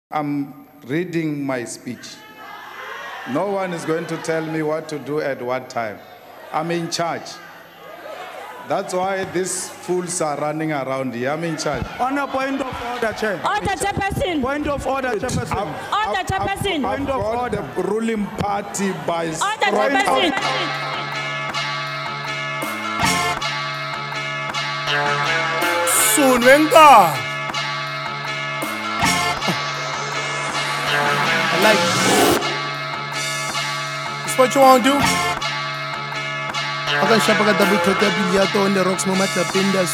I'm reading my speech. No one is going to tell me what to do at what time. I'm in charge. That's why these fools are running around here. I'm in charge. On a point of order, Chair. Order, Chairperson. Point of order, Chairperson. Order, Chairperson. I've got the ruling party by Order, strong Chairperson. Soon, venga. I like it. That's what you want to do? I can shop a double total billiato on the rocks, no matter pindas.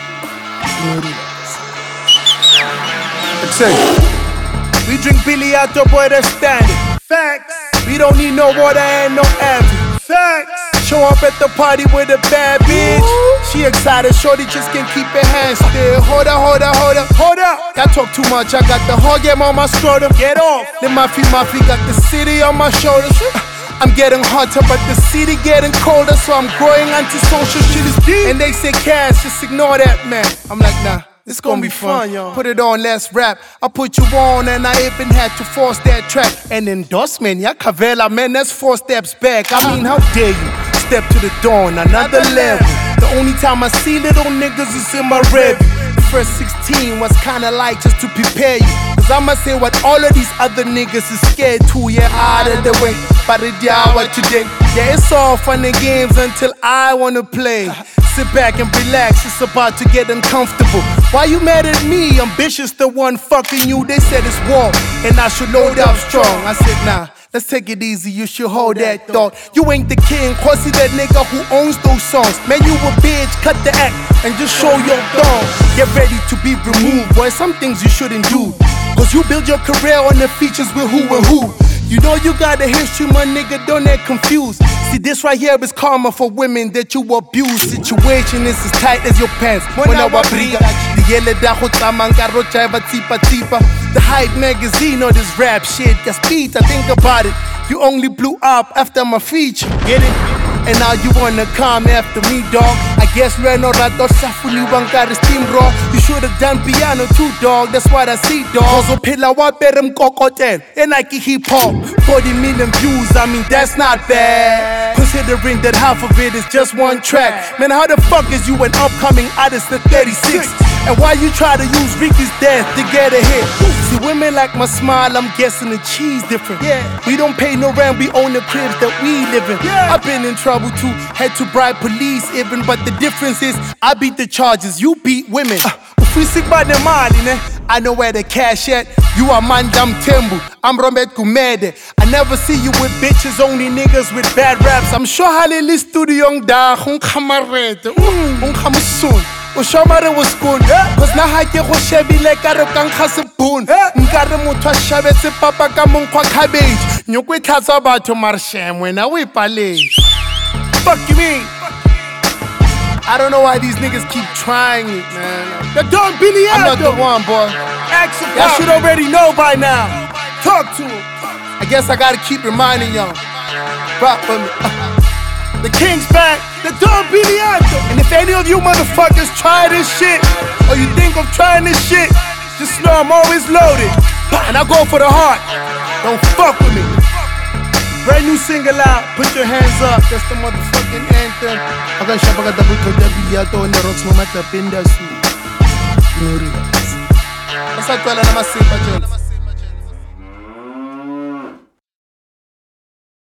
We drink billiato, boy, that's standing. Facts. We don't need no water and no average. Facts. Show up at the party with a bad bitch. She excited, shorty just can't keep her hands still. Hold up, hold up, hold up, hold up. I talk too much, I got the whole game on my scrotum. Get off. Then my feet got the city on my shoulders. I'm getting hotter, but the city getting colder, so I'm growing antisocial. Shit is deep. And they say cash, just ignore that, man. I'm like, nah. It's gonna be fun, yo. Put it on, let's rap. I put you on, and I even had to force that track. An endorsement, yeah, Cavella, man, that's 4 steps back. I mean, how dare you step to the dawn, another level. The only time I see little niggas is in my review. The first 16 was kinda like just to prepare you. Cause I'ma say what all of these other niggas is scared to, yeah, out of the way. But it what today. Yeah, it's all fun and games until I wanna play. Sit back and relax, it's about to get uncomfortable. Why you mad at me? Ambitious the one fucking you. They said it's war, and I should load up strong. I said, nah, let's take it easy, you should hold that thought. You ain't the king, Quasi that nigga who owns those songs. Man, you a bitch, cut the act, and just show your thong. Get ready to be removed, boy, some things you shouldn't do. Cause you build your career on the features with who and who. You know you got a history, my nigga, don't get confused. See, this right here is karma for women that you abuse. Situation is as tight as your pants. The Hype magazine or this rap shit. Your speed, I think about it. You only blew up after my feature. Get it? And now you wanna come after me, dog. I guess Reno Rato Safuli Wankari Steam Raw. You should've done piano too, dog. That's what I see, dog. So Pilla Waperem Kokoten and Nike hip hop. 40 million views, I mean that's not bad. Considering that half of it is just one track. Man, how the fuck is you an upcoming artist at 36? And why you try to use Ricky's death to get a hit? See, women like my smile, I'm guessing the cheese different. Yeah, we don't pay no rent, we own the cribs that we live in. Yeah. I've been in trouble too, had to bribe police even, but the difference is I beat the charges, you beat women. If we sick by the mali, I know where the cash at. You are Mandam Tembu, I'm Romet Kumede. I never see you with bitches, only niggas with bad raps. I'm sure Halili studio da Hunkamarete, Hunkamasun. Ushamare was good, cause na hake go shebile ka re ka nkga sepone. Nkare motho a shabetse papa ka monkwa cabbage. Nyoko e tlhatsa batho marshem wena o ipaletse. Fuck you mean? I don't know why these niggas keep trying it, man. The Don Billy I'm not the one, boy. Y'all should already know by now. Talk to him. I guess I gotta keep reminding y'all. Rock for me. The King's back, the Don Billy And if any of you motherfuckers try this shit, or you think of trying this shit, just know I'm always loaded. And I go for the heart. Don't fuck with me. Brand new single out, put your hands up. That's the motherfucking anthem. I got shop, I got double total billiato on the rocks, no matter pindas. That's how I tell you, I'm a simple